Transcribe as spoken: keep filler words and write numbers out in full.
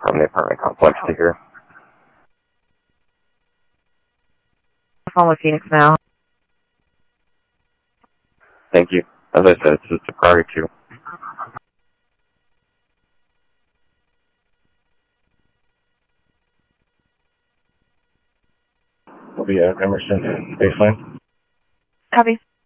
from the apartment complex to here. Phone with Phoenix now. Thank you. As I said, it's just a prior to. We'll be at Emerson baseline. Copy.